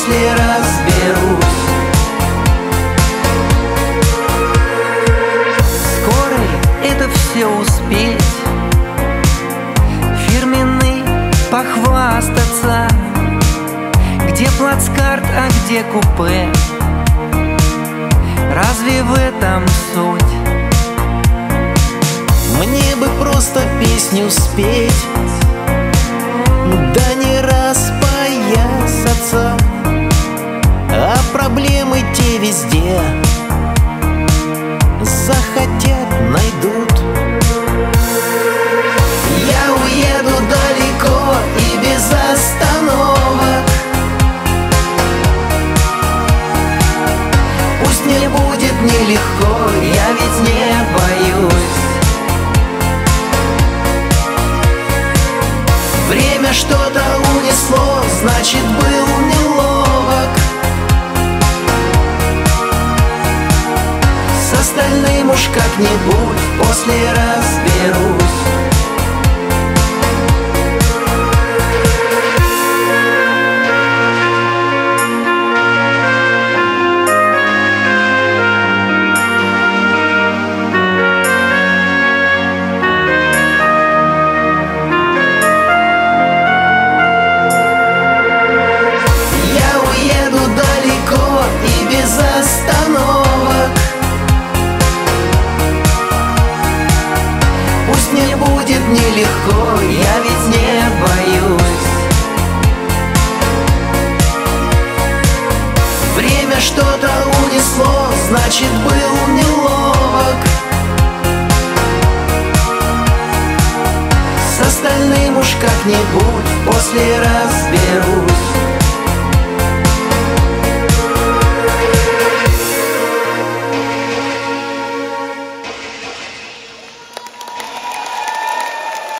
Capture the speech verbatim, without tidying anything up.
после разберусь. Скоро ли это все успеть? Фирменный похвастаться. Где плацкарт, а где купе? Разве в этом суть? Мне бы просто песню спеть, да не распоясаться, а проблемы те везде захотят, найдут. Я уеду далеко и без остановок. Пусть мне будет нелегко, я ведь не боюсь. Время что-то унесло, значит, был неловок. С остальным уж как-нибудь после разберусь. Мне будет нелегко, я ведь не боюсь. Время что-то унесло, значит, был неловок. С остальным уж как-нибудь после разберусь.